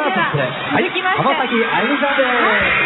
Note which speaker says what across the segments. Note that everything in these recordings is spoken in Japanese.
Speaker 1: そして、はい、浜崎あゆみさんです。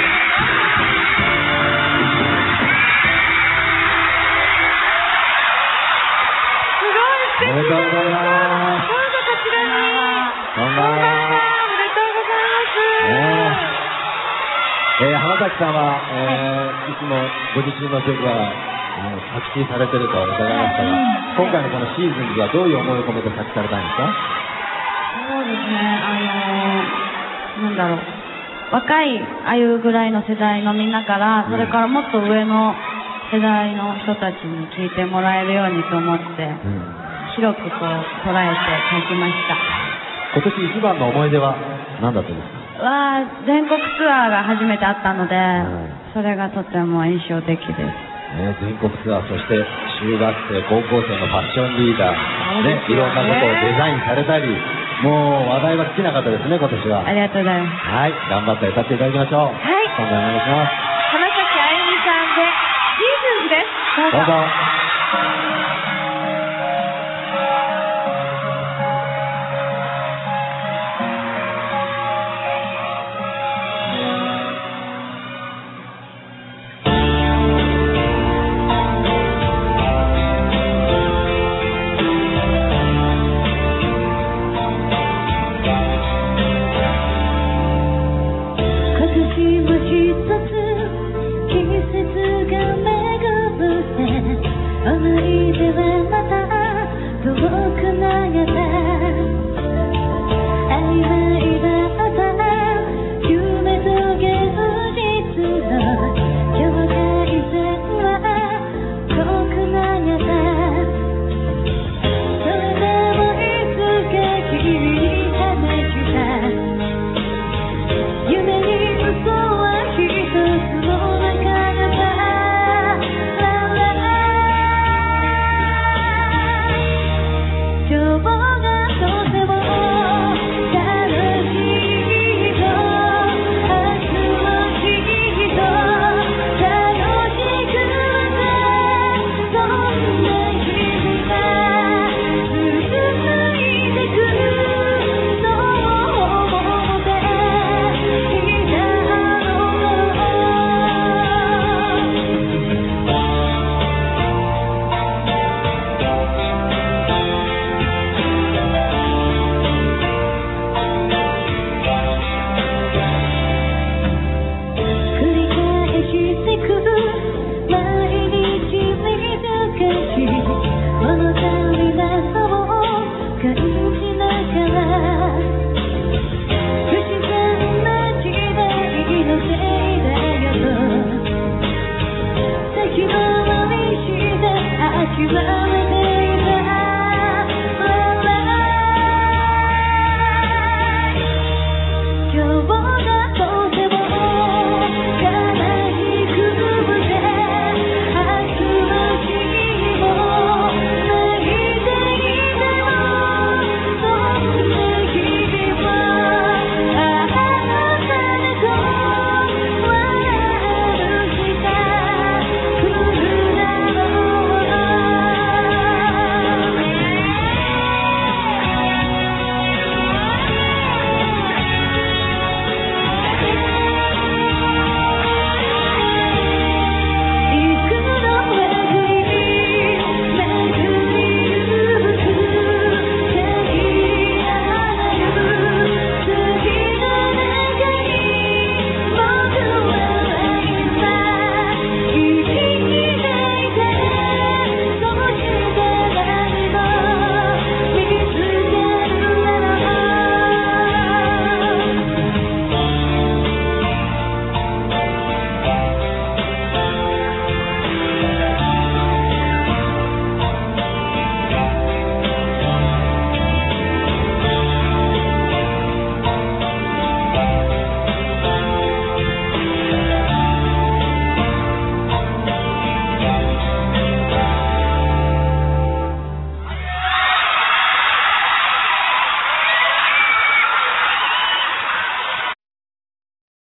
Speaker 2: おめでとうございます。どうぞこちらに。
Speaker 1: こんばんは。
Speaker 2: おめでとうございます。
Speaker 1: 浜崎さんは、いつもご自身の曲は作詞されてると伺いましたが、今回のこのシーズンにはどういう思いを込めて作詞されたんですか？
Speaker 2: そうですね、なんだろう、若いああいうぐらいの世代のみんなから、それからもっと上の世代の人たちに聴いてもらえるようにと思って、広くこう捉えて書きました。
Speaker 1: 今年一番の思い出は何だったんですか？
Speaker 2: 全国ツアーが初めてあったので、それがとても印象的です。
Speaker 1: 全国ツアー、そして中学生、高校生のファッションリーダー、ね、いろんなことをデザインされたり、もう話題は尽きなかったですね、今年は。
Speaker 2: ありがとうございます。
Speaker 1: はい、頑張って歌っていただきましょう。はい。今度お願いします。
Speaker 2: 浜崎あゆみさんで、シーズンズです。
Speaker 1: どうぞ。